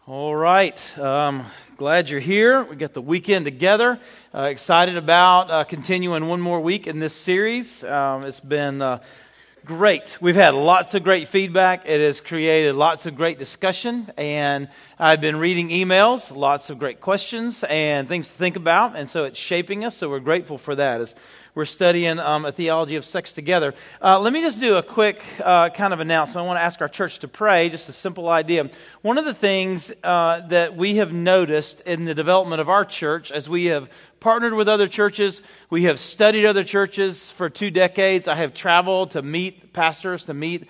All right. Glad you're here. We got the weekend together. Excited about continuing one more week in this series. It's been great. We've had lots of great feedback. It has created lots of great discussion. And I've been reading emails, lots of great questions and things to think about. And so it's shaping us. So we're grateful for that as we're studying a theology of sex together. Let me just do a quick kind of announcement. I want to ask our church to pray, just a simple idea. One of the things that we have noticed in the development of our church, as we have partnered with other churches, we have studied other churches for 2 decades. I have traveled to meet pastors,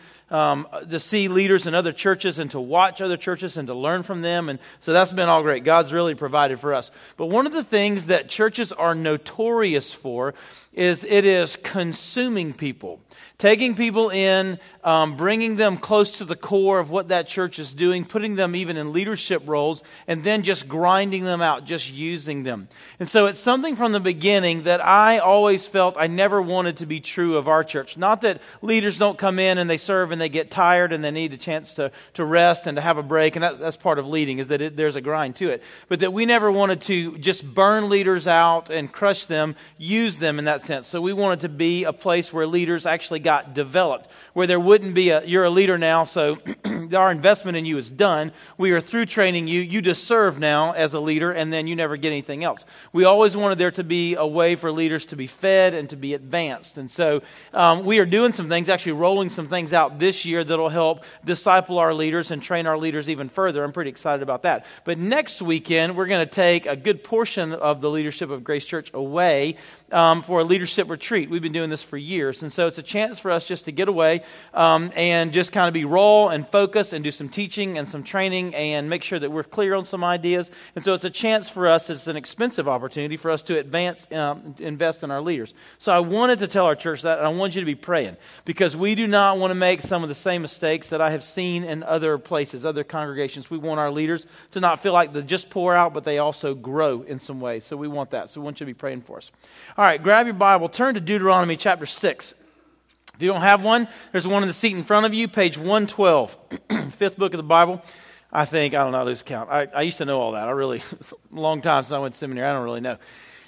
to see leaders in other churches and to watch other churches and to learn from them. And so that's been all great. God's really provided for us. But one of the things that churches are notorious for is it is consuming people. Taking people in, bringing them close to the core of what that church is doing, putting them even in leadership roles, and then just grinding them out, just using them. And so it's something from the beginning that I always felt I never wanted to be true of our church. Not that leaders don't come in and they serve and they get tired and they need a chance to rest and to have a break, and that's part of leading, is that there's a grind to it. But that we never wanted to just burn leaders out and crush them, use them in that sense. So we wanted to be a place where leaders actually got developed, where there wouldn't be you're a leader now, so our investment in you is done. We are through training you. You just serve now as a leader, and then you never get anything else. We always wanted there to be a way for leaders to be fed and to be advanced. And so we are doing some things, actually rolling some things out this year that'll help disciple our leaders and train our leaders even further. I'm pretty excited about that. But next weekend, we're going to take a good portion of the leadership of Grace Church away for a leadership retreat. We've been doing this for years. And so it's a chance for us just to get away and just kind of be raw and focus and do some teaching and some training and make sure that we're clear on some ideas. And so it's a chance for us, it's an expensive opportunity for us to advance, invest in our leaders. So I wanted to tell our church that, and I want you to be praying, because we do not want to make some of the same mistakes that I have seen in other places, other congregations. We want our leaders to not feel like they just pour out, but they also grow in some ways. So we want that. So we want you to be praying for us. All right, grab your Bible, turn to Deuteronomy chapter 6. If you don't have one, there's one in the seat in front of you, page 112, fifth book of the Bible. I don't know, lose count. I used to know all that. It's a long time since I went to seminary. I don't really know.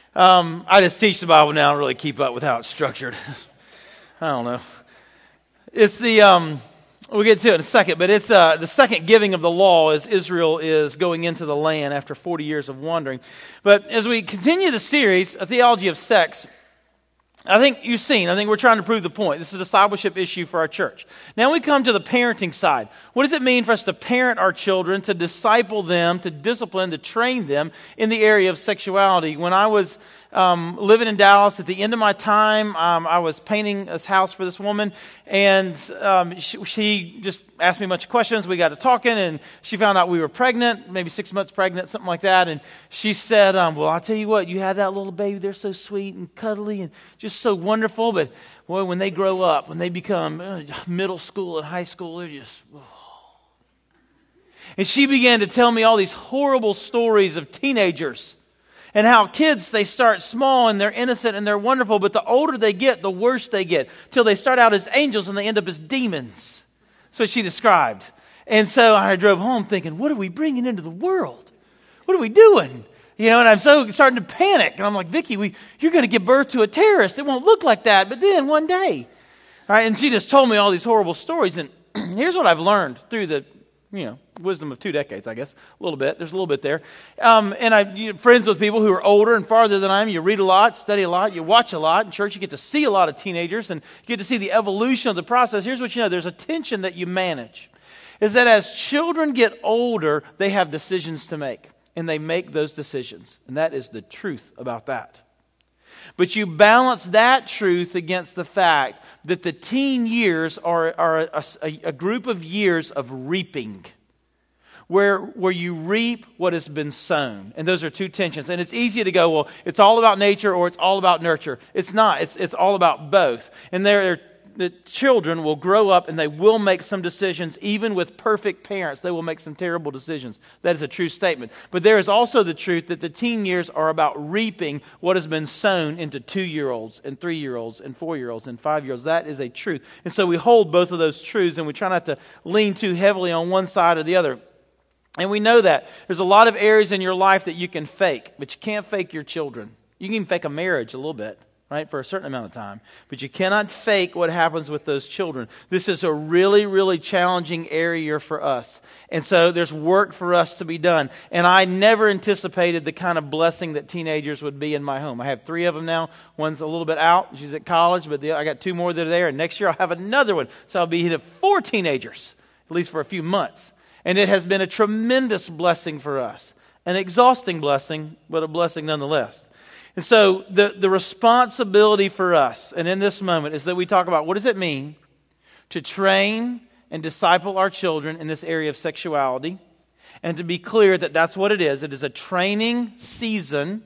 I just teach the Bible now and really keep up with how it's structured. I don't know. It's we'll get to it in a second, but it's the second giving of the law as Israel is going into the land after 40 years of wandering. But as we continue the series, A Theology of Sex, I think we're trying to prove the point. This is a discipleship issue for our church. Now we come to the parenting side. What does it mean for us to parent our children, to disciple them, to discipline, to train them in the area of sexuality? When I was living in Dallas, at the end of my time, I was painting this house for this woman, and she just asked me a bunch of questions. We got to talking, and she found out we were pregnant, maybe 6 months pregnant, something like that. And she said, well, I'll tell you what, you had that little baby. They're so sweet and cuddly and just so wonderful. But, boy, when they grow up, when they become middle school and high school, they're just... And she began to tell me all these horrible stories of teenagers and how kids, they start small and they're innocent and they're wonderful, but the older they get, the worse they get, till they start out as angels and they end up as demons. So she described. And so I drove home thinking, what are we bringing into the world? What are we doing? And I'm so starting to panic. And I'm like, Vicki, you're going to give birth to a terrorist. It won't look like that, but then one day. All right, and she just told me all these horrible stories. And here's what I've learned through the wisdom of 2 decades, I guess. A little bit. There's a little bit there. And I'm friends with people who are older and farther than I am. You read a lot, study a lot, you watch a lot. In church, you get to see a lot of teenagers and you get to see the evolution of the process. Here's what you know. There's a tension that you manage. Is that as children get older, they have decisions to make. And they make those decisions. And that is the truth about that. But you balance that truth against the fact that the teen years are a group of years of reaping, where you reap what has been sown. And those are two tensions. And it's easy to go, well, it's all about nature or it's all about nurture. It's not. It's all about both. And the children will grow up and they will make some decisions. Even with perfect parents, they will make some terrible decisions. That is a true statement. But there is also the truth that the teen years are about reaping what has been sown into 2-year-olds and 3-year-olds and 4-year-olds and 5-year-olds. That is a truth. And so we hold both of those truths and we try not to lean too heavily on one side or the other. And we know that. There's a lot of areas in your life that you can fake, but you can't fake your children. You can even fake a marriage a little bit, right, for a certain amount of time. But you cannot fake what happens with those children. This is a really, really challenging area for us. And so there's work for us to be done. And I never anticipated the kind of blessing that teenagers would be in my home. I have 3 of them now. One's a little bit out. She's at college, but I got 2 more that are there. And next year I'll have another one. So I'll be hitting 4 teenagers, at least for a few months. And it has been a tremendous blessing for us. An exhausting blessing, but a blessing nonetheless. And so the responsibility for us, and in this moment, is that we talk about what does it mean to train and disciple our children in this area of sexuality. And to be clear that that's what it is. It is a training season,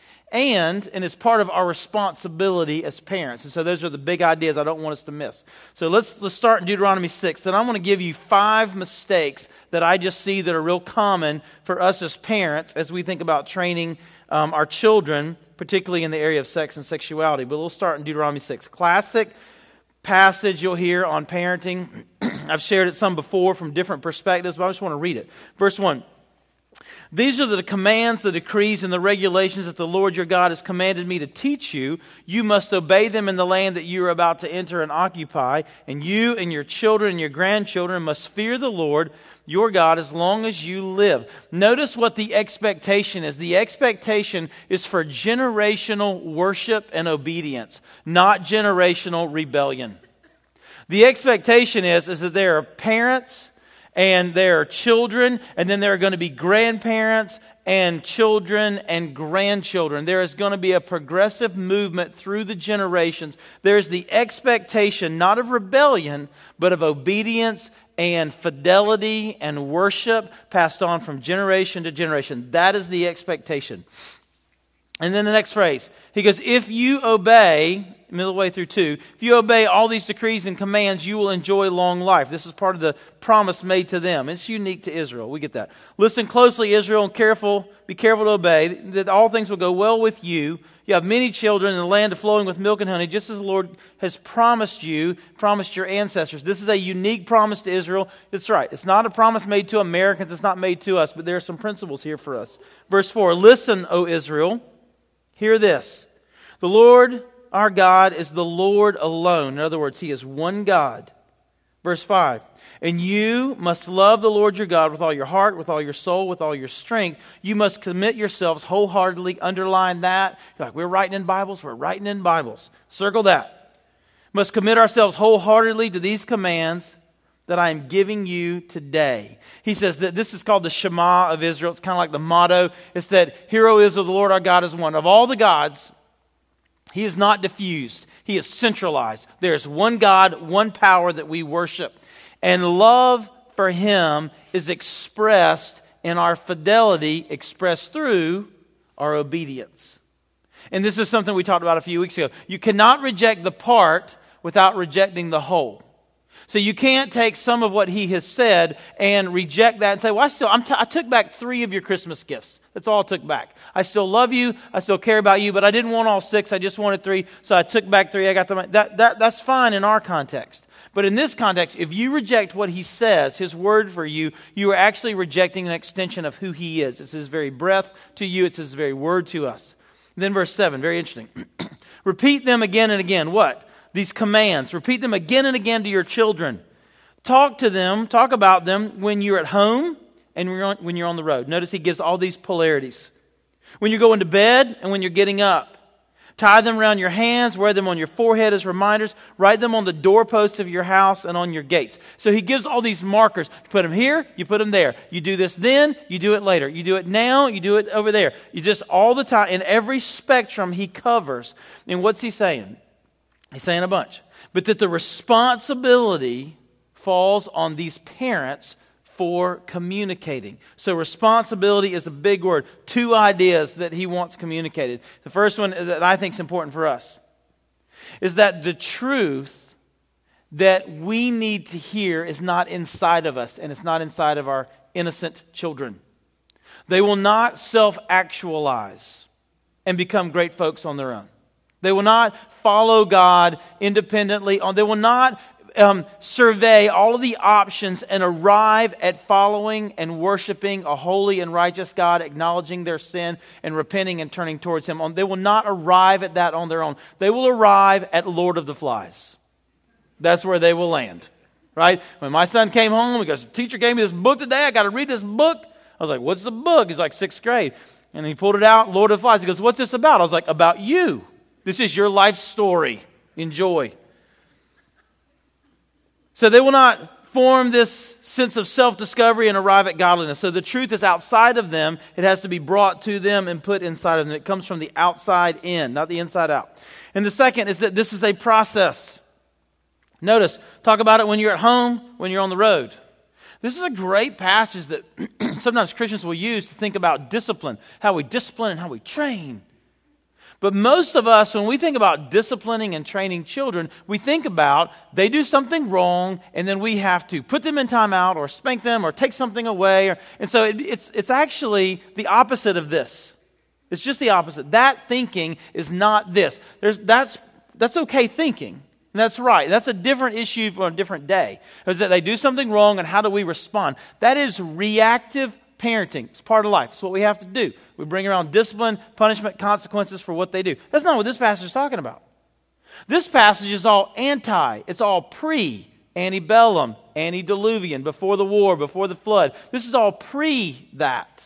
and it's part of our responsibility as parents. And so those are the big ideas I don't want us to miss. So let's start in Deuteronomy 6. Then I'm going to give you 5 mistakes that I just see that are real common for us as parents as we think about training our children, particularly in the area of sex and sexuality. But we'll start in Deuteronomy 6. Classic passage you'll hear on parenting. I've shared it some before from different perspectives, but I just want to read it. Verse 1. These are the commands, the decrees, and the regulations that the Lord your God has commanded me to teach you. You must obey them in the land that you are about to enter and occupy. And you and your children and your grandchildren must fear the Lord your God as long as you live. Notice what the expectation is. The expectation is for generational worship and obedience, not generational rebellion. The expectation is that there are parents and there are children, and then there are going to be grandparents and children and grandchildren. There is going to be a progressive movement through the generations. There's the expectation not of rebellion, but of obedience and fidelity and worship passed on from generation to generation. That is the expectation. And then the next phrase, he goes, if you obey, middle of the way through 2, if you obey all these decrees and commands, you will enjoy long life. This is part of the promise made to them. It's unique to Israel. We get that. Listen closely, Israel, and be careful to obey, that all things will go well with you. You have many children in the land of flowing with milk and honey, just as the Lord has promised your ancestors. This is a unique promise to Israel. It's right. It's not a promise made to Americans. It's not made to us, but there are some principles here for us. Verse 4, listen, O Israel, hear this. The Lord our God is the Lord alone. In other words, He is one God. Verse 5, and you must love the Lord your God with all your heart, with all your soul, with all your strength. You must commit yourselves wholeheartedly. Underline that. You're like, we're writing in Bibles. We're writing in Bibles. Circle that. Must commit ourselves wholeheartedly to these commands that I am giving you today. He says that this is called the Shema of Israel. It's kind of like the motto. It's that, Hear, O Israel, the Lord our God is one. Of all the gods, He is not diffused. He is centralized. There is one God, one power that we worship. And love for Him is expressed in our fidelity, expressed through our obedience. And this is something we talked about a few weeks ago. You cannot reject the part without rejecting the whole. So you can't take some of what He has said and reject that and say, well, I took back 3 of your Christmas gifts. That's all I took back. I still love you. I still care about you, but I didn't want all 6. I just wanted 3. So I took back 3. I got them. That's fine in our context. But in this context, if you reject what He says, His word for you, you are actually rejecting an extension of who He is. It's His very breath to you. It's His very word to us. And then verse 7, very interesting. Repeat them again and again. What? These commands. Repeat them again and again to your children. Talk to them, talk about them when you're at home and when you're on the road. Notice He gives all these polarities. When you're going to bed and when you're getting up. Tie them around your hands, wear them on your forehead as reminders, write them on the doorpost of your house and on your gates. So He gives all these markers. You put them here, you put them there. You do this then, you do it later. You do it now, you do it over there. You just all the time, in every spectrum He covers. And what's He saying? He's saying a bunch. But that the responsibility falls on these parents for communicating. So responsibility is a big word. 2 ideas that He wants communicated. The first one that I think is important for us is that the truth that we need to hear is not inside of us, and it's not inside of our innocent children. They will not self-actualize and become great folks on their own. They will not follow God independently. They will not survey all of the options and arrive at following and worshiping a holy and righteous God, acknowledging their sin and repenting and turning towards Him. They will not arrive at that on their own. They will arrive at Lord of the Flies. That's where they will land, right? When my son came home, he goes, "Teacher gave me this book today. I got to read this book." I was like, "What's the book?" He's like, 6th grade. And he pulled it out, Lord of the Flies. He goes, "What's this about?" I was like, "About you. This is your life story. Enjoy." So they will not form this sense of self-discovery and arrive at godliness. So the truth is outside of them. It has to be brought to them and put inside of them. It comes from the outside in, not the inside out. And the second is that this is a process. Notice, talk about it when you're at home, when you're on the road. This is a great passage that sometimes Christians will use to think about discipline, how we discipline and how we train. But most of us, when we think about disciplining and training children, we think about they do something wrong and then we have to put them in timeout or spank them or take something away. And so it's actually the opposite of this. It's just the opposite. That thinking is not this. That's okay thinking. And that's right. That's a different issue for a different day. Is that they do something wrong and how do we respond? That is reactive parenting. It's part of life. It's what we have to do. We bring around discipline, punishment, consequences for what they do. That's not what this passage is talking about. This passage is all anti. It's all pre, antebellum, antediluvian, before the war, before the flood. This is all pre that.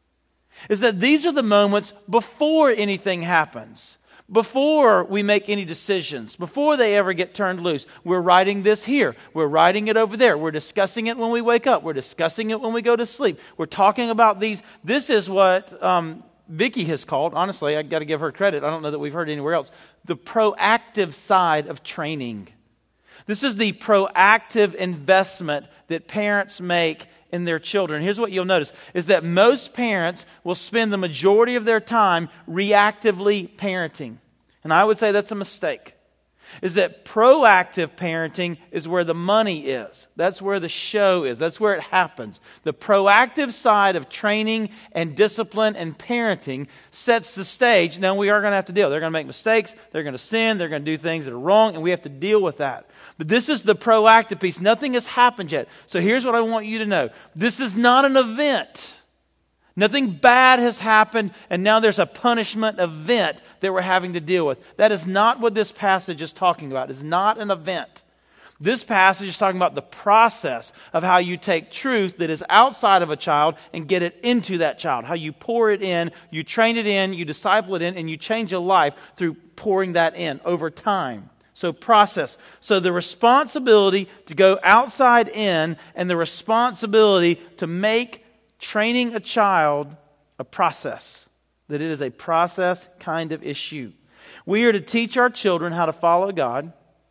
Is that these are the moments before anything happens. Before we make any decisions, before they ever get turned loose. We're writing this here. We're writing it over there. We're discussing it when we wake up. We're discussing it when we go to sleep. We're talking about these. This is what Vicky has called, honestly, I got to give her credit. I don't know that we've heard anywhere else. The proactive side of training. This is the proactive investment that parents make in their children. Here's what you'll notice, is that most parents will spend the majority of their time reactively parenting. And I would say that's a mistake. Is that proactive parenting is where the money is. That's where the show is. That's where it happens. The proactive side of training and discipline and parenting sets the stage. Now we are going to have to deal. They're going to make mistakes. They're going to sin. They're going to do things that are wrong. And we have to deal with that. But this is the proactive piece. Nothing has happened yet. So here's what I want you to know. This is not an event. Nothing bad has happened, and now there's a punishment event that we're having to deal with. That is not what this passage is talking about. It's not an event. This passage is talking about the process of how you take truth that is outside of a child and get it into that child. How you pour it in, you train it in, you disciple it in, and you change a life through pouring that in over time. So process. So the responsibility to go outside in and the responsibility to make training a child a process. That it is a process kind of issue. We are to teach our children how to follow God.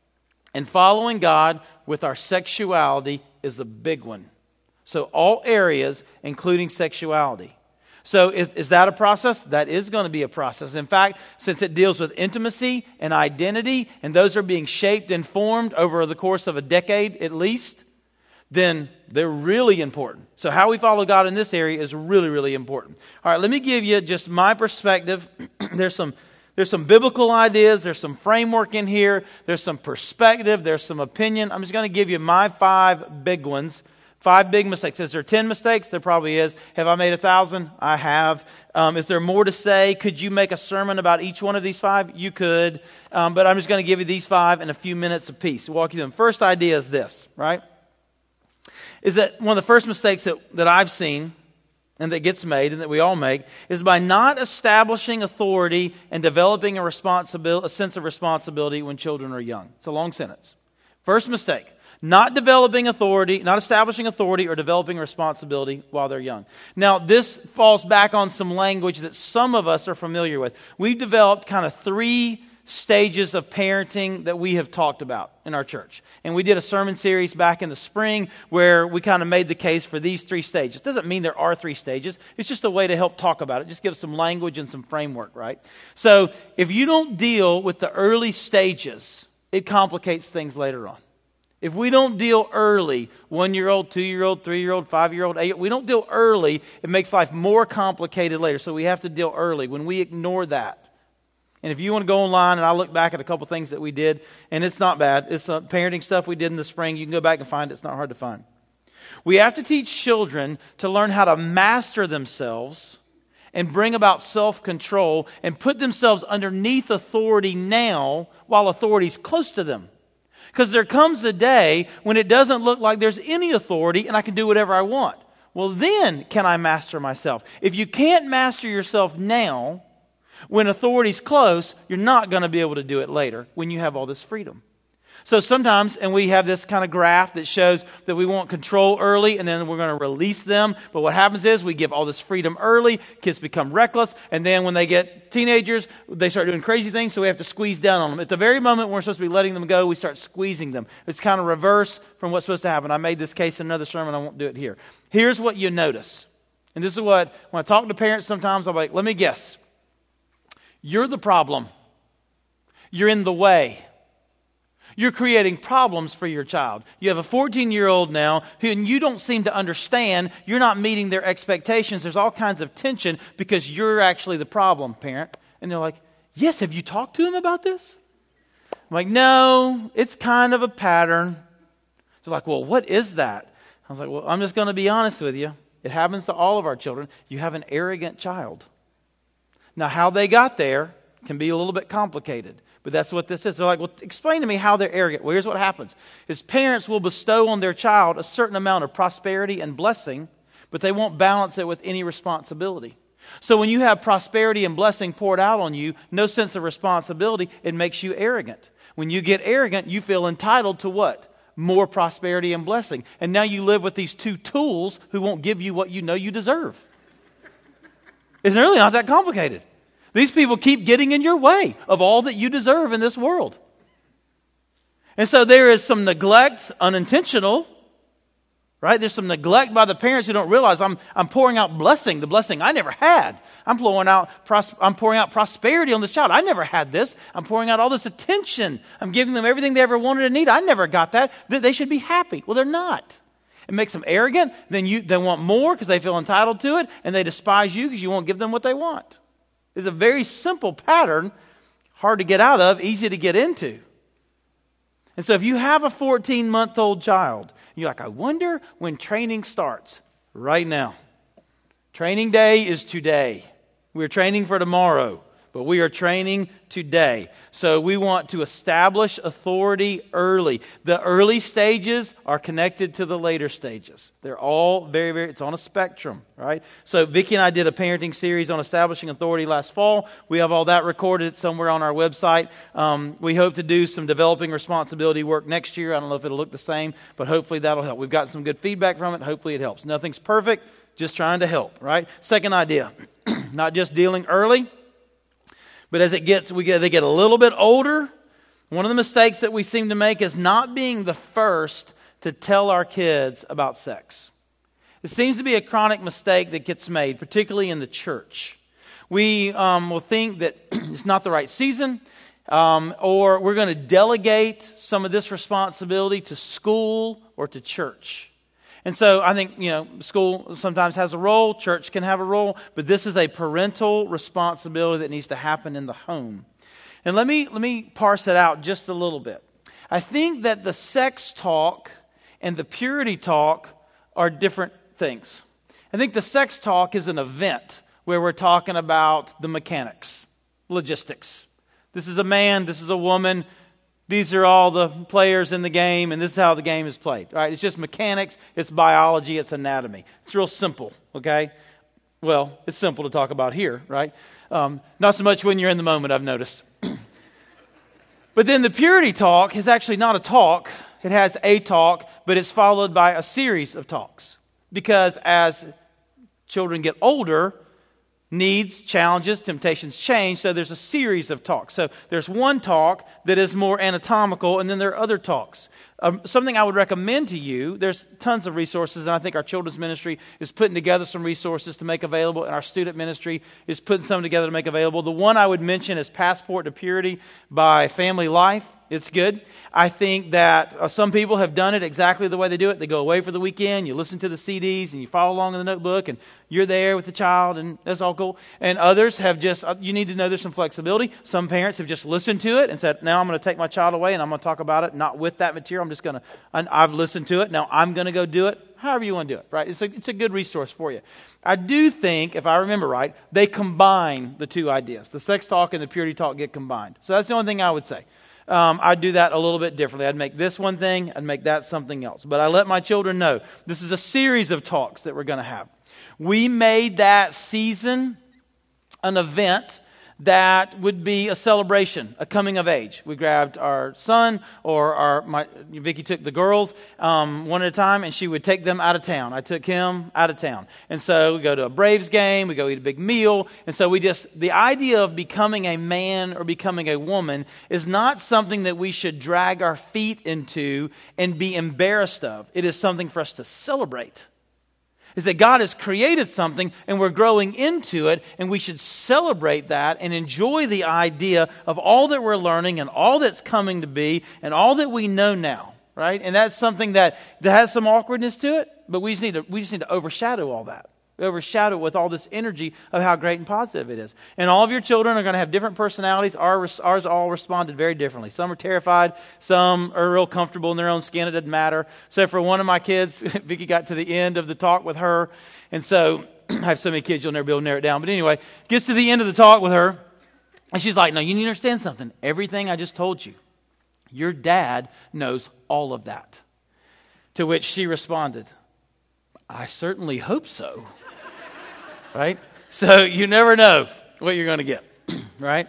And following God with our sexuality is the big one. So all areas, including sexuality. So is that a process? That is going to be a process. In fact, since it deals with intimacy and identity, and those are being shaped and formed over the course of a decade at least, then they're really important. So how we follow God in this area is really, really important. All right, let me give you just my perspective. There's some biblical ideas. There's some framework in here. There's some perspective. There's some opinion. I'm just going to give you my 5 big ones. 5 big mistakes. Is there 10 mistakes? There probably is. Have I made 1,000? I have. Is there more to say? Could you make a sermon about each one of these 5? You could. But I'm just going to give you these 5 in a few minutes apiece. Walk you through them. First idea is this, right? Is that one of the first mistakes that I've seen and that gets made and that we all make is by not establishing authority and developing a sense of responsibility when children are young. It's a long sentence. First mistake, not developing authority, not establishing authority or developing responsibility while they're young. Now, this falls back on some language that some of us are familiar with. We've developed kind of 3 stages of parenting that we have talked about in our church. And we did a sermon series back in the spring where we kind of made the case for these 3 stages. Doesn't mean there are 3 stages. It's just a way to help talk about it. Just give some language and some framework, right? So if you don't deal with the early stages, it complicates things later on. If we don't deal early, 1-year-old, 2-year-old, 3-year-old, 5-year-old, 8-year-old, we don't deal early, it makes life more complicated later. So we have to deal early. When we ignore that, And if you want to go online, and I look back at a couple things that we did, and it's not bad. It's parenting stuff we did in the spring. You can go back and find it. It's not hard to find. We have to teach children to learn how to master themselves and bring about self-control and put themselves underneath authority now while authority is close to them. Because there comes a day when it doesn't look like there's any authority and I can do whatever I want. Well, then can I master myself? If you can't master yourself now, when authority's close, you're not going to be able to do it later when you have all this freedom. So sometimes, and we have this kind of graph that shows that we want control early and then we're going to release them. But what happens is we give all this freedom early, kids become reckless, and then when they get teenagers, they start doing crazy things, so we have to squeeze down on them. At the very moment when we're supposed to be letting them go, we start squeezing them. It's kind of reverse from what's supposed to happen. I made this case in another sermon. I won't do it here. Here's what you notice. And this is what, when I talk to parents sometimes, I'm like, let me guess. You're the problem. You're in the way. You're creating problems for your child. You have a 14-year-old now who you don't seem to understand. You're not meeting their expectations. There's all kinds of tension because you're actually the problem, parent. And they're like, yes, have you talked to him about this? I'm like, no, it's kind of a pattern. They're like, well, what is that? I was like, well, I'm just going to be honest with you. It happens to all of our children. You have an arrogant child. Now, how they got there can be a little bit complicated. But that's what this is. They're like, well, explain to me how they're arrogant. Well, here's what happens. Is parents will bestow on their child a certain amount of prosperity and blessing, but they won't balance it with any responsibility. So when you have prosperity and blessing poured out on you, no sense of responsibility, it makes you arrogant. When you get arrogant, you feel entitled to what? More prosperity and blessing. And now you live with these two tools who won't give you what you know you deserve. It's really not that complicated. These people keep getting in your way of all that you deserve in this world. And so there is some neglect, unintentional, right? There's some neglect by the parents who don't realize I'm pouring out blessing, the blessing I never had. I'm pouring out prosperity on this child. I never had this. I'm pouring out all this attention. I'm giving them everything they ever wanted and need. I never got that. They should be happy. Well, they're not. It makes them arrogant. Then they want more because they feel entitled to it, and they despise you because you won't give them what they want. It's a very simple pattern, hard to get out of, easy to get into. And so if you have a 14-month-old child, you're like, I wonder when training starts. Right now. Training day is today. We're training for tomorrow, but we are training today. So we want to establish authority early. The early stages are connected to the later stages. They're all very, it's on a spectrum, right? So Vicki and I did a parenting series on establishing authority last fall. We have all that recorded somewhere on our website. We hope to do some developing responsibility work next year. I don't know if it'll look the same, but hopefully that'll help. We've got some good feedback from it. Hopefully it helps. Nothing's perfect, just trying to help, right? Second idea, not just dealing early, but as they get a little bit older, one of the mistakes that we seem to make is not being the first to tell our kids about sex. It seems to be a chronic mistake that gets made, particularly in the church. We will think that it's not the right season, or we're going to delegate some of this responsibility to school or to church. And so I think, school sometimes has a role, church can have a role, but this is a parental responsibility that needs to happen in the home. And let me parse it out just a little bit. I think that the sex talk and the purity talk are different things. I think the sex talk is an event where we're talking about the mechanics, logistics. This is a man, this is a woman. These are all the players in the game, and this is how the game is played. Right? It's just mechanics, it's biology, it's anatomy. It's real simple, okay? Well, it's simple to talk about here, right? Not so much when you're in the moment, I've noticed. But then the purity talk is actually not a talk. It has a talk, but it's followed by a series of talks. Because as children get older, needs, challenges, temptations change, so there's a series of talks. So there's one talk that is more anatomical, and then there are other talks. Something I would recommend to you, there's tons of resources, and I think our children's ministry is putting together some resources to make available, and our student ministry is putting some together to make available. The one I would mention is Passport to Purity by Family Life. It's good. I think that some people have done it exactly the way they do it. They go away for the weekend, you listen to the CDs, and you follow along in the notebook, and you're there with the child, and that's all cool. And others have just, you need to know there's some flexibility. Some parents have just listened to it and said, now I'm going to take my child away, and I'm going to talk about it, not with that material. I'm just going to, I've listened to it, now I'm going to go do it. However you want to do it, right? It's a good resource for you. I do think, if I remember right, they combine the two ideas. The sex talk and the purity talk get combined. So that's the only thing I would say. I'd do that a little bit differently. I'd make this one thing, I'd make that something else. But I let my children know this is a series of talks that we're going to have. We made that season an event that would be a celebration, a coming of age. We grabbed our son, or Vicky took the girls one at a time, and she would take them out of town. I took him out of town. And so we go to a Braves game, we go eat a big meal. And so the idea of becoming a man or becoming a woman is not something that we should drag our feet into and be embarrassed of. It is something for us to celebrate. Is that God has created something and we're growing into it, and we should celebrate that and enjoy the idea of all that we're learning and all that's coming to be and all that we know now, right? And that's something that has some awkwardness to it, but we just need to overshadow all that. Overshadow it with all this energy of how great and positive it is. And all of your children are going to have different personalities. Ours all responded very differently. Some are terrified. Some are real comfortable in their own skin. It doesn't matter. So for one of my kids, Vicky got to the end of the talk with her. And so I have so many kids, you'll never be able to narrow it down. But anyway, gets to the end of the talk with her. And she's like, no, you need to understand something. Everything I just told you, your dad knows all of that. To which she responded, I certainly hope so. Right? So you never know what you're going to get, right?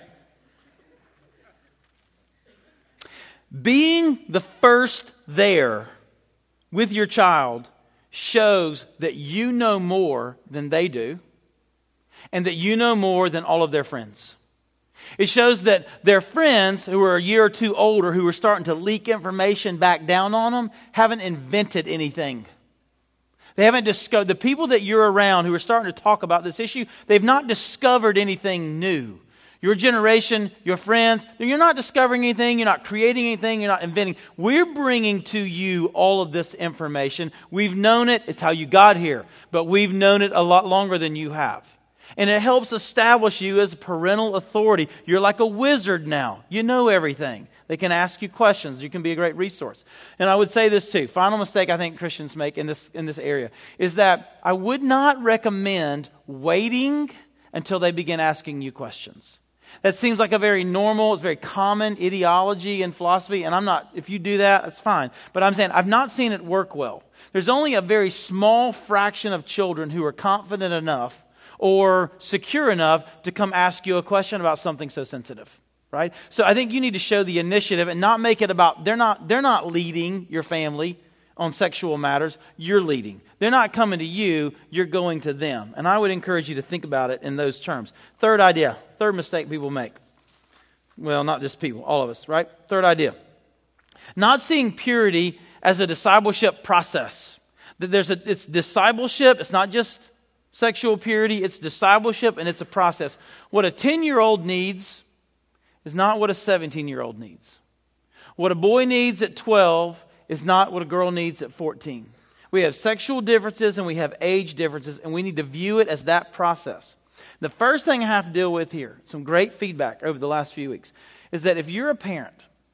Being the first there with your child shows that you know more than they do, and that you know more than all of their friends. It shows that their friends who are a year or two older, who are starting to leak information back down on them, haven't invented anything. They haven't discovered, the people that you're around who are starting to talk about this issue, they've not discovered anything new. Your generation, your friends, you're not discovering anything, you're not creating anything, you're not inventing. We're bringing to you all of this information. We've known it, it's how you got here, but we've known it a lot longer than you have. And it helps establish you as a parental authority. You're like a wizard now. You know everything. They can ask you questions. You can be a great resource. And I would say this too. Final mistake I think Christians make in this area is that I would not recommend waiting until they begin asking you questions. That seems like a very normal, it's very common ideology and philosophy. And I'm not, if you do that, that's fine. But I'm saying I've not seen it work well. There's only a very small fraction of children who are confident enough or secure enough to come ask you a question about something so sensitive. Right? So I think you need to show the initiative and not make it about, they're not leading your family on sexual matters. You're leading. They're not coming to you. You're going to them. And I would encourage you to think about it in those terms. Third mistake people make. Well, not just people, all of us, right? Third idea. Not seeing purity as a discipleship process. That it's discipleship. It's not just sexual purity. It's discipleship, and it's a process. What a 10-year-old needs is not what a 17-year-old needs. What a boy needs at 12 is not what a girl needs at 14. We have sexual differences and we have age differences, and we need to view it as that process. The first thing I have to deal with here, some great feedback over the last few weeks, is that if you're a parent,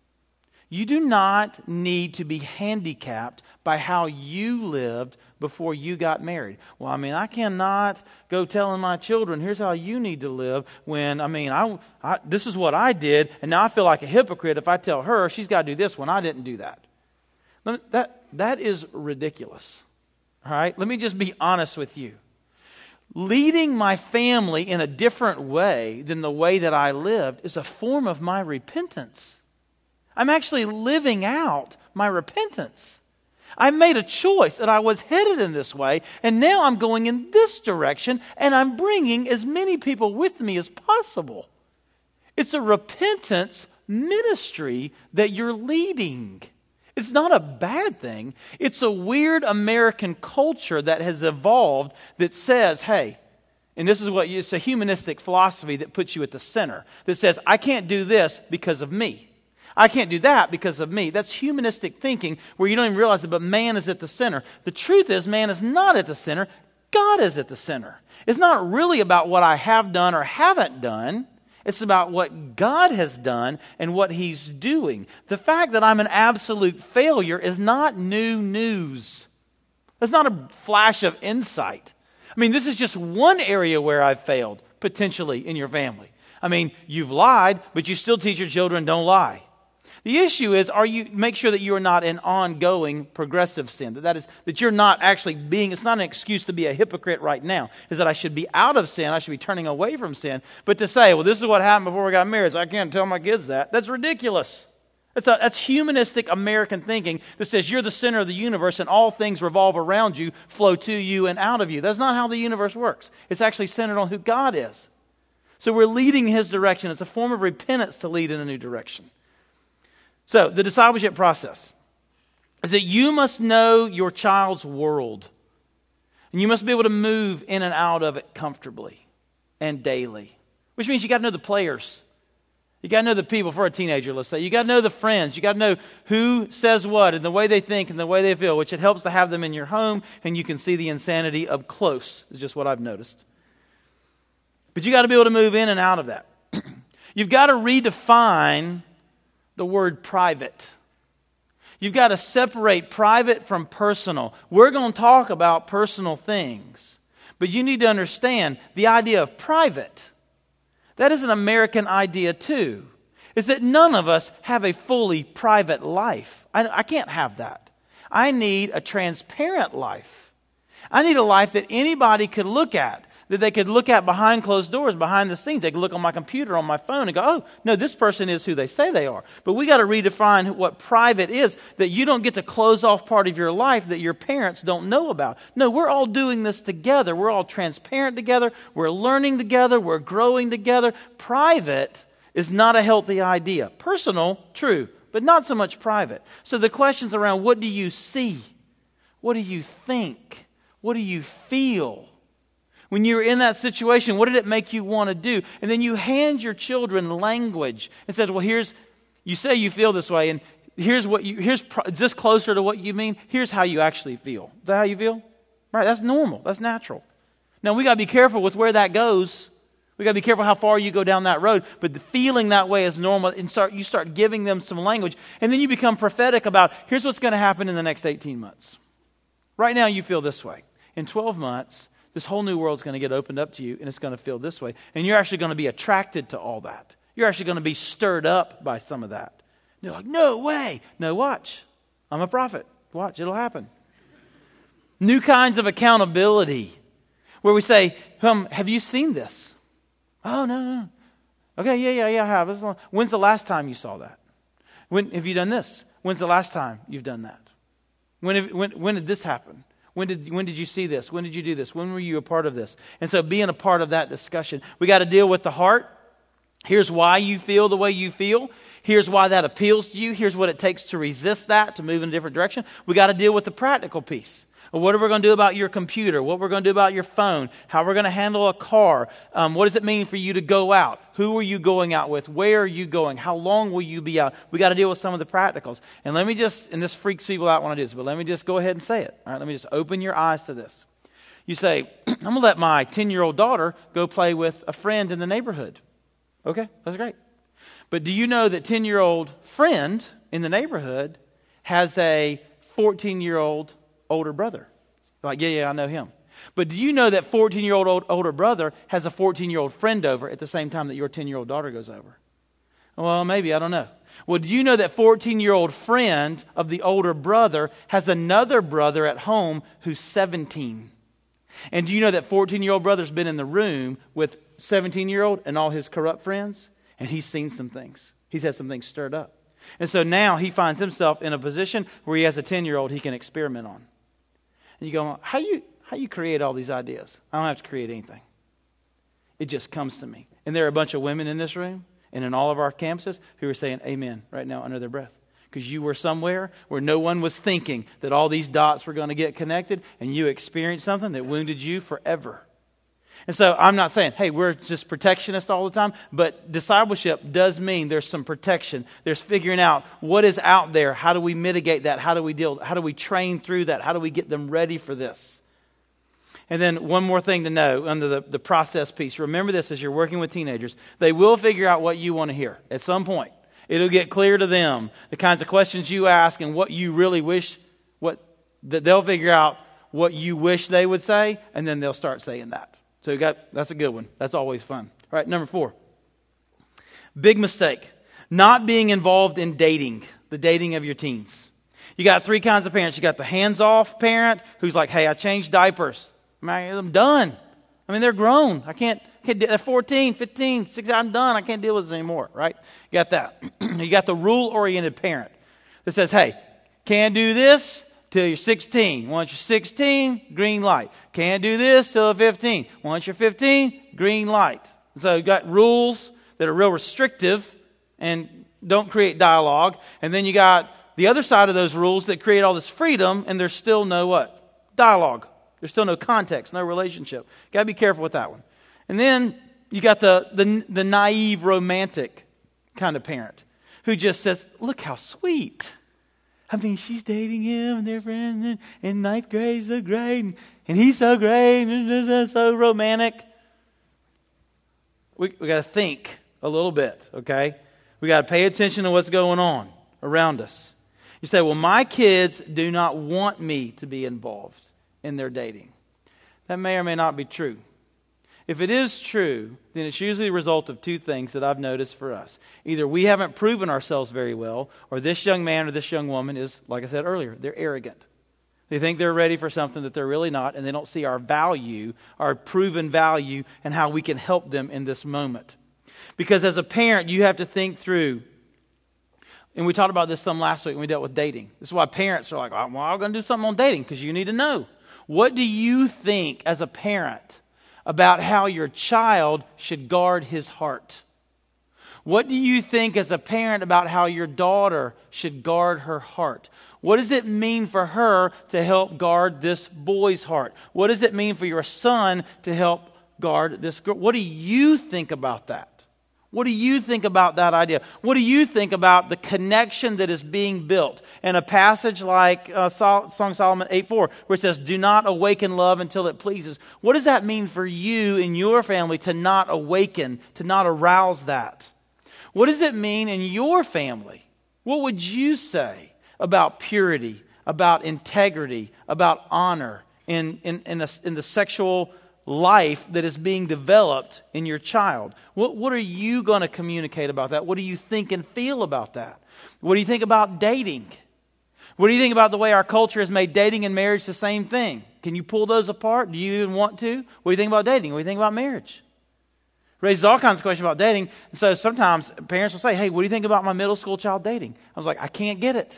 you do not need to be handicapped by how you lived before you got married. Well, I cannot go telling my children, here's how you need to live, when, this is what I did, and now I feel like a hypocrite if I tell her she's got to do this when I didn't do that. That is ridiculous. All right? Let me just be honest with you. Leading my family in a different way than the way that I lived is a form of my repentance. I'm actually living out my repentance. I made a choice that I was headed in this way, and now I'm going in this direction, and I'm bringing as many people with me as possible. It's a repentance ministry that you're leading. It's not a bad thing. It's a weird American culture that has evolved that says, hey, and this is it's a humanistic philosophy that puts you at the center, that says, I can't do this because of me. I can't do that because of me. That's humanistic thinking where you don't even realize it, but man is at the center. The truth is, man is not at the center. God is at the center. It's not really about what I have done or haven't done. It's about what God has done and what He's doing. The fact that I'm an absolute failure is not new news. That's not a flash of insight. I mean, this is just one area where I've failed, potentially, in your family. I mean, you've lied, but you still teach your children don't lie. The issue is, make sure that you are not in ongoing progressive sin. That you're not actually it's not an excuse to be a hypocrite right now. Is that I should be out of sin, I should be turning away from sin. But to say, well, this is what happened before we got married, so I can't tell my kids that. That's ridiculous. That's humanistic American thinking that says you're the center of the universe and all things revolve around you, flow to you and out of you. That's not how the universe works. It's actually centered on who God is. So we're leading His direction. It's a form of repentance to lead in a new direction. So, the discipleship process is that you must know your child's world. And you must be able to move in and out of it comfortably and daily. Which means you got to know the players. You got to know the people for a teenager, let's say. You got to know the friends. You got to know who says what and the way they think and the way they feel, which it helps to have them in your home and you can see the insanity up close, is just what I've noticed. But you got to be able to move in and out of that. You've got to redefine the word private. You've got to separate private from personal. We're going to talk about personal things. But you need to understand the idea of private. That is an American idea too. Is that none of us have a fully private life. I can't have that. I need a transparent life. I need a life that anybody could look at. That they could look at behind closed doors, behind the scenes. They could look on my computer, on my phone and go, oh, no, this person is who they say they are. But we got to redefine what private is, that you don't get to close off part of your life that your parents don't know about. No, we're all doing this together. We're all transparent together. We're learning together. We're growing together. Private is not a healthy idea. Personal, true, but not so much private. So the questions around what do you see? What do you think? What do you feel? When you're in that situation, what did it make you want to do? And then you hand your children language and said, well, you say you feel this way, and is this closer to what you mean? Here's how you actually feel. Is that how you feel? Right, that's normal. That's natural. Now, we got to be careful with where that goes. We got to be careful how far you go down that road. But the feeling that way is normal, and you start giving them some language. And then you become prophetic about, here's what's going to happen in the next 18 months. Right now, you feel this way. In 12 months, this whole new world is going to get opened up to you, and it's going to feel this way. And you're actually going to be attracted to all that. You're actually going to be stirred up by some of that. And you're like, no way. No, watch. I'm a prophet. Watch, it'll happen. New kinds of accountability, where we say, have you seen this? Oh, no. Okay, yeah, I have. When's the last time you saw that? When have you done this? When's the last time you've done that? When did this happen? When did you see this? When did you do this? When were you a part of this? And so being a part of that discussion, we got to deal with the heart. Here's why you feel the way you feel. Here's why that appeals to you. Here's what it takes to resist that, to move in a different direction. We got to deal with the practical piece. What are we going to do about your computer? What we're going to do about your phone? How we're going to handle a car? What does it mean for you to go out? Who are you going out with? Where are you going? How long will you be out? We got to deal with some of the practicals. And and this freaks people out when I do this, but let me just go ahead and say it. All right, let me just open your eyes to this. You say, I'm going to let my 10-year-old daughter go play with a friend in the neighborhood. Okay, that's great. But do you know that 10-year-old friend in the neighborhood has a 14-year-old older brother? Like, yeah, I know him. But do you know that 14-year-old older brother has a 14-year-old friend over at the same time that your 10-year-old daughter goes over? Well, maybe, I don't know. Well, do you know that 14-year-old friend of the older brother has another brother at home who's 17? And do you know that 14-year-old brother's been in the room with 17-year-old and all his corrupt friends? And he's seen some things. He's had some things stirred up. And so now he finds himself in a position where he has a 10-year-old he can experiment on. And you go, how you create all these ideas? I don't have to create anything. It just comes to me. And there are a bunch of women in this room and in all of our campuses who are saying amen right now under their breath. Because you were somewhere where no one was thinking that all these dots were going to get connected, and you experienced something that wounded you forever. And so I'm not saying, hey, we're just protectionist all the time, but discipleship does mean there's some protection. There's figuring out what is out there. How do we mitigate that? How do we deal? How do we train through that? How do we get them ready for this? And then one more thing to know under the process piece. Remember this as you're working with teenagers. They will figure out what you want to hear at some point. It'll get clear to them the kinds of questions you ask and what you really wish, that they'll figure out what you wish they would say, and then they'll start saying that. So that's a good one. That's always fun. All right, number 4. Big mistake. Not being involved in dating, the dating of your teens. You got 3 kinds of parents. You got the hands-off parent who's like, hey, I changed diapers. I'm done. I mean, they're grown. I can't they're 14, 15, 16, I'm done. I can't deal with this anymore, right? You got that. You got the rule-oriented parent that says, hey, can't do this till you're 16. Once you're 16, green light. Can't do this till you're 15. Once you're 15, green light. So you got rules that are real restrictive and don't create dialogue. And then you got the other side of those rules that create all this freedom, and there's still no what? Dialogue. There's still no context, no relationship. Got to be careful with that one. And then you got the naive romantic kind of parent who just says, look how sweet. I mean, she's dating him, and they're friends, and in 9th grade, so great, and he's so great, and so romantic. We got to think a little bit, okay? We got to pay attention to what's going on around us. You say, well, my kids do not want me to be involved in their dating. That may or may not be true. If it is true, then it's usually a result of 2 things that I've noticed for us. Either we haven't proven ourselves very well, or this young man or this young woman is, like I said earlier, they're arrogant. They think they're ready for something that they're really not, and they don't see our value, our proven value, and how we can help them in this moment. Because as a parent, you have to think through, and we talked about this some last week when we dealt with dating. This is why parents are like, well, I'm going to do something on dating, because you need to know. What do you think as a parent about how your child should guard his heart? What do you think as a parent about how your daughter should guard her heart? What does it mean for her to help guard this boy's heart? What does it mean for your son to help guard this girl? What do you think about that? What do you think about that idea? What do you think about the connection that is being built? In a passage like Song of Solomon 8:4, where it says, do not awaken love until it pleases. What does that mean for you and your family to not awaken, to not arouse that? What does it mean in your family? What would you say about purity, about integrity, about honor in the sexual life that is being developed in your child? What are you going to communicate about that? What do you think and feel about that? What do you think about dating? What do you think about the way our culture has made dating and marriage the same thing? Can you pull those apart? Do you even want to? What do you think about dating? What do you think about marriage? Raises all kinds of questions about dating. And so sometimes parents will say, hey, what do you think about my middle school child dating? I was like, I can't get it.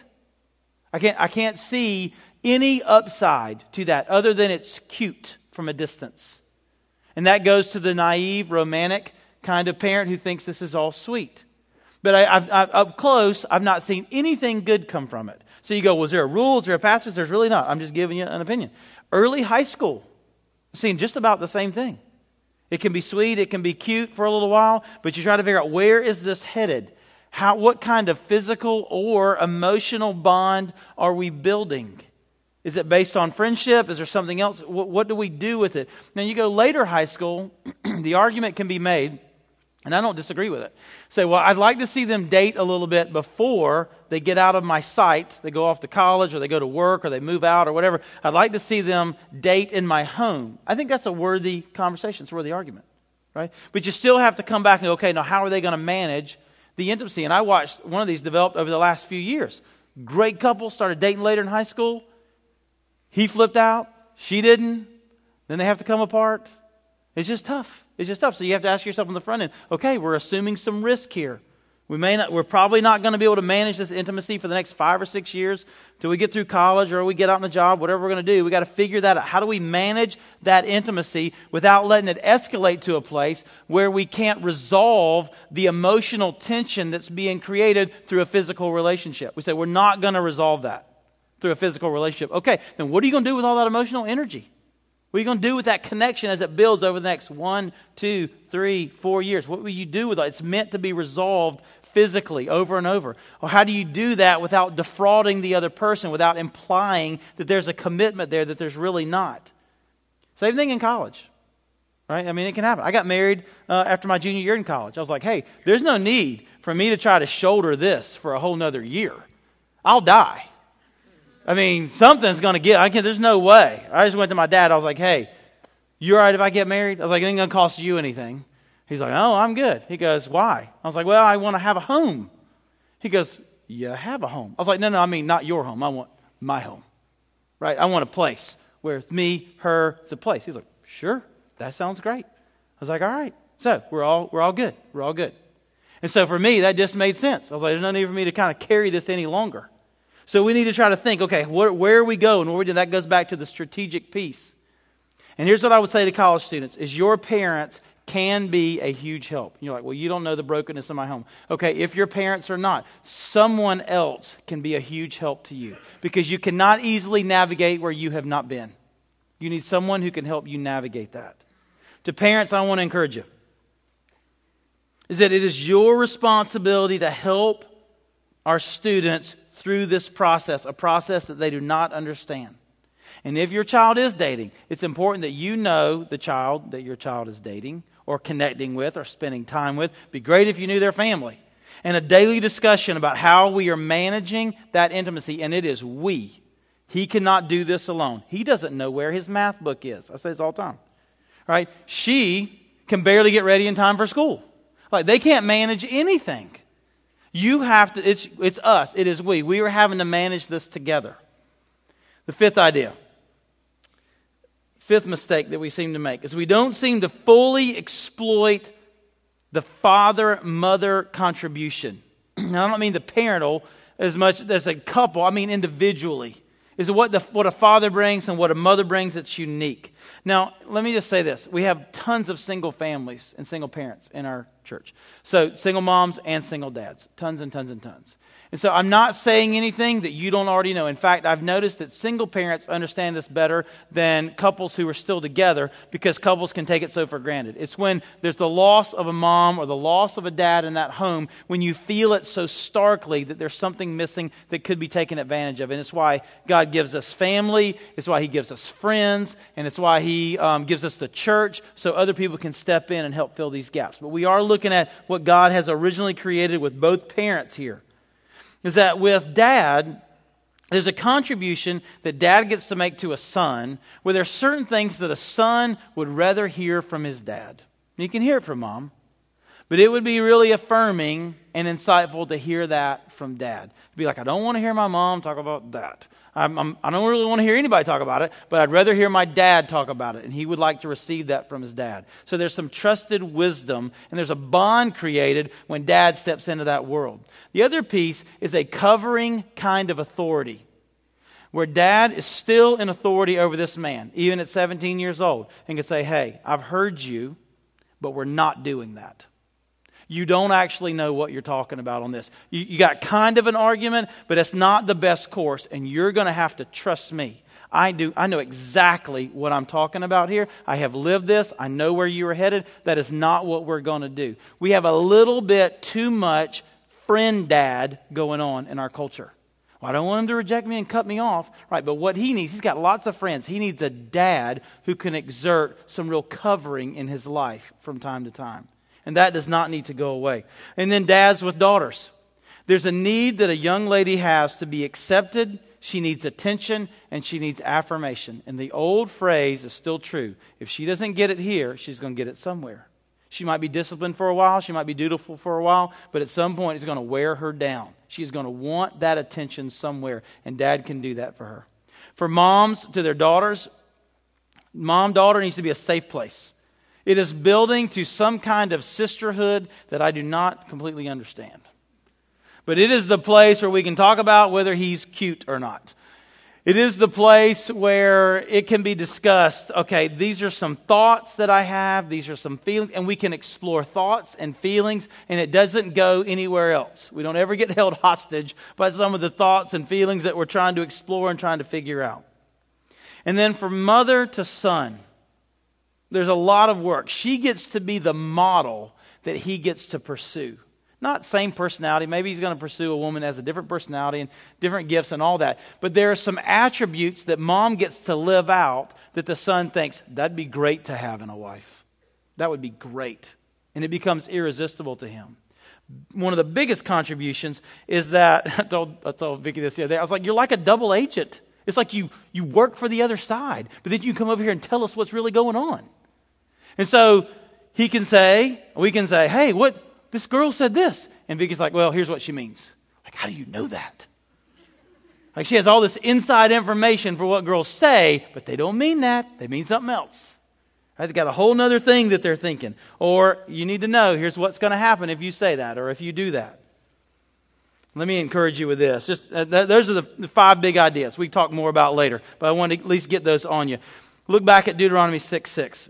I can't see any upside to that other than it's cute from a distance. And that goes to the naive, romantic kind of parent who thinks this is all sweet. But up close, I've not seen anything good come from it. So you go, was there a rule? Is there a passage? There's really not. I'm just giving you an opinion. Early high school, I've seen just about the same thing. It can be sweet, it can be cute for a little while, but you try to figure out, where is this headed? What kind of physical or emotional bond are we building? Is it based on friendship? Is there something else? What do we do with it? Now you go later high school, the argument can be made, and I don't disagree with it. Say, well, I'd like to see them date a little bit before they get out of my sight. They go off to college, or they go to work, or they move out, or whatever. I'd like to see them date in my home. I think that's a worthy conversation. It's a worthy argument, right? But you still have to come back and go, okay, now how are they going to manage the intimacy? And I watched one of these developed over the last few years. Great couple, started dating later in high school. He flipped out. She didn't. Then they have to come apart. It's just tough. It's just tough. So you have to ask yourself on the front end, okay, we're assuming some risk here. We're probably not going to be able to manage this intimacy for the next 5 or 6 years till we get through college or we get out on the job, whatever we're going to do. We got to figure that out. How do we manage that intimacy without letting it escalate to a place where we can't resolve the emotional tension that's being created through a physical relationship? We say we're not going to resolve that through a physical relationship. Okay, then what are you going to do with all that emotional energy? What are you going to do with that connection as it builds over the next 1, 2, 3, 4 years? What will you do with it? It's meant to be resolved physically over and over. Or how do you do that without defrauding the other person, without implying that there's a commitment there that there's really not? Same thing in college, right? I mean, it can happen. I got married after my junior year in college. I was like, hey, there's no need for me to try to shoulder this for a whole nother year. I'll die. I mean, something's going to get, there's no way. I just went to my dad. I was like, hey, you all right if I get married? I was like, it ain't going to cost you anything. He's like, oh, I'm good. He goes, why? I was like, well, I want to have a home. He goes, you have a home. I was like, no, I mean, not your home. I want my home, right? I want a place where it's me, her, it's a place. He's like, sure, that sounds great. I was like, all right. So we're all good. We're all good. And so for me, that just made sense. I was like, there's no need for me to kind of carry this any longer. So we need to try to think, okay, where we go and what we do. That goes back to the strategic piece. And here's what I would say to college students, is your parents can be a huge help. And you're like, well, you don't know the brokenness of my home. Okay, if your parents are not, someone else can be a huge help to you because you cannot easily navigate where you have not been. You need someone who can help you navigate that. To parents, I want to encourage you, is that it is your responsibility to help our students through this process, a process that they do not understand. And if your child is dating, it's important that you know the child that your child is dating or connecting with or spending time with. It'd be great if you knew their family. And a daily discussion about how we are managing that intimacy. And it is we. He cannot do this alone. He doesn't know where his math book is. I say this all the time. Right? She can barely get ready in time for school. Like, they can't manage anything. You have to, it's us, it is we. We are having to manage this together. The fifth idea, fifth mistake that we seem to make is we don't seem to fully exploit the father-mother contribution. Now, I don't mean the parental as much as a couple, I mean individually. Is what a father brings and what a mother brings that's unique. Now, let me just say this. We have tons of single families and single parents in our church. So, single moms and single dads. Tons and tons and tons. And so I'm not saying anything that you don't already know. In fact, I've noticed that single parents understand this better than couples who are still together because couples can take it so for granted. It's when there's the loss of a mom or the loss of a dad in that home when you feel it so starkly that there's something missing that could be taken advantage of. And it's why God gives us family. It's why He gives us friends. And it's why He gives us the church so other people can step in and help fill these gaps. But we are looking at what God has originally created with both parents here. Is that with dad, there's a contribution that dad gets to make to a son where there's certain things that a son would rather hear from his dad. You can hear it from mom, but it would be really affirming and insightful to hear that from dad. To be like, I don't want to hear my mom talk about that. I don't really want to hear anybody talk about it, but I'd rather hear my dad talk about it. And he would like to receive that from his dad. So there's some trusted wisdom, and there's a bond created when dad steps into that world. The other piece is a covering kind of authority, where dad is still in authority over this man, even at 17 years old, and can say, hey, I've heard you, but we're not doing that. You don't actually know what you're talking about on this. You got kind of an argument, but it's not the best course, and you're going to have to trust me. I know exactly what I'm talking about here. I have lived this. I know where you are headed. That is not what we're going to do. We have a little bit too much friend dad going on in our culture. Well, I don't want him to reject me and cut me off. Right, but what he needs, he's got lots of friends. He needs a dad who can exert some real covering in his life from time to time. And that does not need to go away. And then dads with daughters. There's a need that a young lady has to be accepted. She needs attention and she needs affirmation. And the old phrase is still true. If she doesn't get it here, she's going to get it somewhere. She might be disciplined for a while. She might be dutiful for a while. But at some point, it's going to wear her down. She's going to want that attention somewhere. And dad can do that for her. For moms to their daughters, mom-daughter needs to be a safe place. It is building to some kind of sisterhood that I do not completely understand. But it is the place where we can talk about whether he's cute or not. It is the place where it can be discussed, okay, these are some thoughts that I have, these are some feelings, and we can explore thoughts and feelings, and it doesn't go anywhere else. We don't ever get held hostage by some of the thoughts and feelings that we're trying to explore and trying to figure out. And then from mother to son, there's a lot of work. She gets to be the model that he gets to pursue. Not same personality. Maybe he's going to pursue a woman that has a different personality and different gifts and all that. But there are some attributes that mom gets to live out that the son thinks, that'd be great to have in a wife. That would be great. And it becomes irresistible to him. One of the biggest contributions is that, I told Vicki this the other day, I was like, you're like a double agent. It's like you work for the other side, but then you come over here and tell us what's really going on. And so we can say, hey, this girl said this. And Vicki's like, well, here's what she means. Like, how do you know that? Like, she has all this inside information for what girls say, but they don't mean that. They mean something else. Right? They've got a whole other thing that they're thinking. Or you need to know, here's what's going to happen if you say that or if you do that. Let me encourage you with this. Those are the 5 big ideas. We can talk more about later, but I want to at least get those on you. Look back at Deuteronomy 6:6.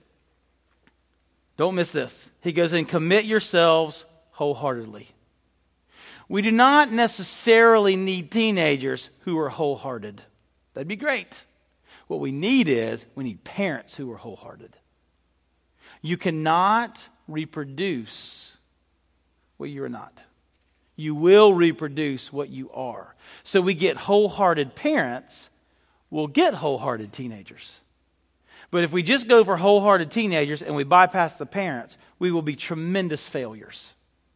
Don't miss this. He goes, and commit yourselves wholeheartedly. We do not necessarily need teenagers who are wholehearted. That'd be great. What we need parents who are wholehearted. You cannot reproduce what you're not. You will reproduce what you are. So we get wholehearted parents, we'll get wholehearted teenagers. But if we just go for wholehearted teenagers and we bypass the parents, we will be tremendous failures.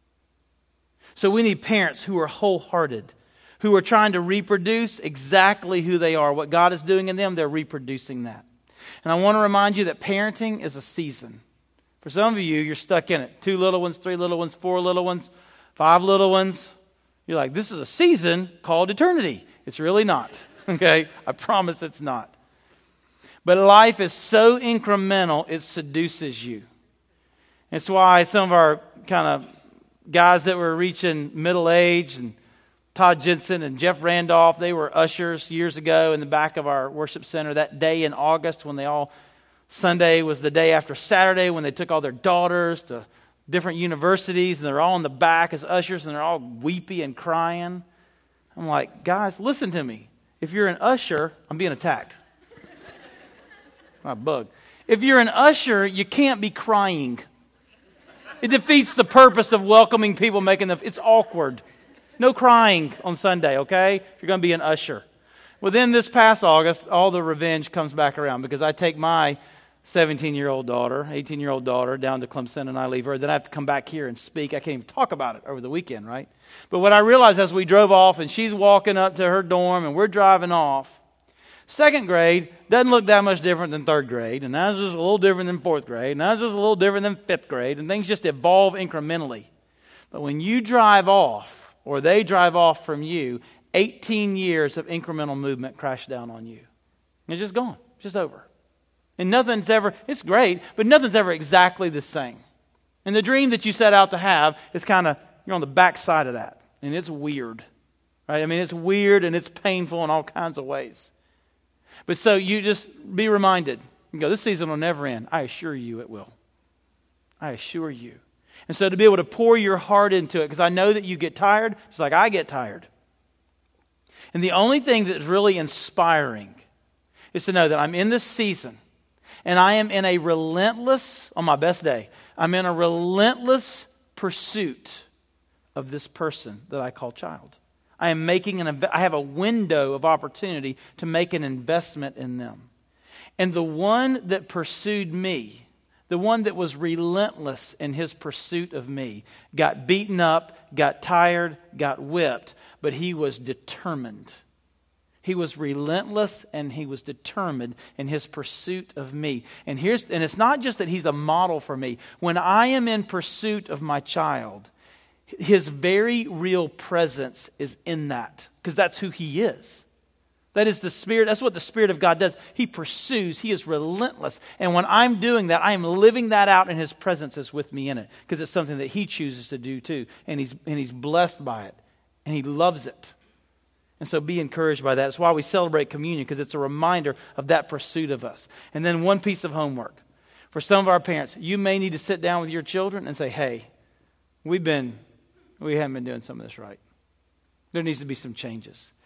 So we need parents who are wholehearted, who are trying to reproduce exactly who they are. What God is doing in them, they're reproducing that. And I want to remind you that parenting is a season. For some of you, you're stuck in it. 2 little ones, 3 little ones, 4 little ones, 5 little ones. You're like, this is a season called eternity. It's really not. Okay? I promise it's not. But life is so incremental, it seduces you. It's why some of our kind of guys that were reaching middle age, and Todd Jensen and Jeff Randolph, they were ushers years ago in the back of our worship center that day in August when Sunday was the day after Saturday when they took all their daughters to different universities, and they're all in the back as ushers, and they're all weepy and crying. I'm like, guys, listen to me. If you're an usher, I'm being attacked. My bug. If you're an usher, you can't be crying. It defeats the purpose of welcoming people, it's awkward. No crying on Sunday, okay? If you're going to be an usher. Well, then this past August, all the revenge comes back around because I take my 17-year-old daughter, 18-year-old daughter down to Clemson and I leave her. Then I have to come back here and speak. I can't even talk about it over the weekend, right? But what I realized as we drove off and she's walking up to her dorm and we're driving off, 2nd grade doesn't look that much different than 3rd grade, and that's just a little different than 4th grade, and that's just a little different than 5th grade, and things just evolve incrementally. But when you drive off, or they drive off from you, 18 years of incremental movement crash down on you. And it's just gone. It's just over. And it's great, but nothing's ever exactly the same. And the dream that you set out to have is you're on the back side of that. And it's weird. Right? I mean, it's weird and it's painful in all kinds of ways. But so you just be reminded. You go, this season will never end. I assure you it will. I assure you. And so to be able to pour your heart into it, because I know that you get tired, just like I get tired. And the only thing that is really inspiring is to know that I'm in this season and I am in a relentless, on my best day, I'm in a relentless pursuit of this person that I call child. I have a window of opportunity to make an investment in them. And the one that pursued me, the one that was relentless in his pursuit of me, got beaten up, got tired, got whipped, but he was determined. He was relentless and he was determined in his pursuit of me. And it's not just that he's a model for me. When I am in pursuit of my child, his very real presence is in that, because that's who he is. That is the Spirit. That's what the Spirit of God does. He pursues. He is relentless. And when I'm doing that, I am living that out, and his presence is with me in it, because it's something that he chooses to do too. And he's blessed by it. And he loves it. And so be encouraged by that. That's why we celebrate communion, because it's a reminder of that pursuit of us. And then one piece of homework. For some of our parents, you may need to sit down with your children and say, hey, we haven't been doing some of this right. There needs to be some changes.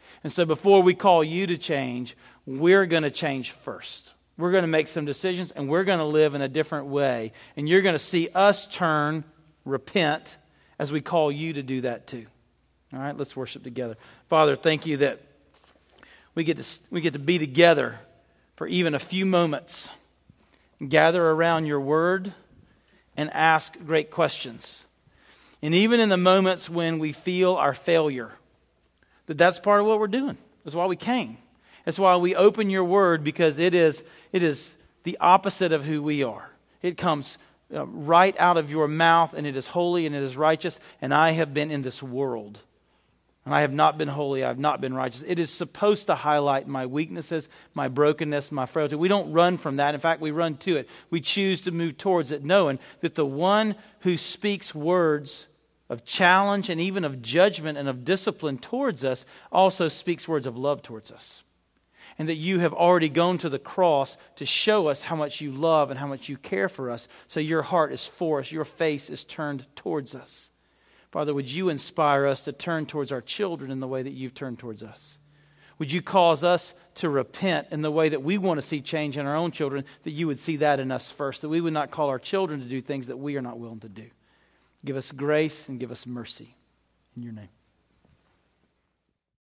And so before we call you to change, we're going to change first. We're going to make some decisions, and we're going to live in a different way. And you're going to see us turn, repent, as we call you to do that too. All right, let's worship together. Father, thank you that we get to be together for even a few moments, and gather around your word and ask great questions. And even in the moments when we feel our failure, that's part of what we're doing. That's why we came. That's why we open your word, because it is the opposite of who we are. It comes right out of your mouth, and it is holy and it is righteous. And I have been in this world, and I have not been holy. I have not been righteous. It is supposed to highlight my weaknesses, my brokenness, my frailty. We don't run from that. In fact, we run to it. We choose to move towards it, knowing that the one who speaks words of challenge and even of judgment and of discipline towards us also speaks words of love towards us. And that you have already gone to the cross to show us how much you love and how much you care for us. So your heart is for us. Your face is turned towards us. Father, would you inspire us to turn towards our children in the way that you've turned towards us? Would you cause us to repent in the way that we want to see change in our own children, that you would see that in us first, that we would not call our children to do things that we are not willing to do. Give us grace and give us mercy. In your name.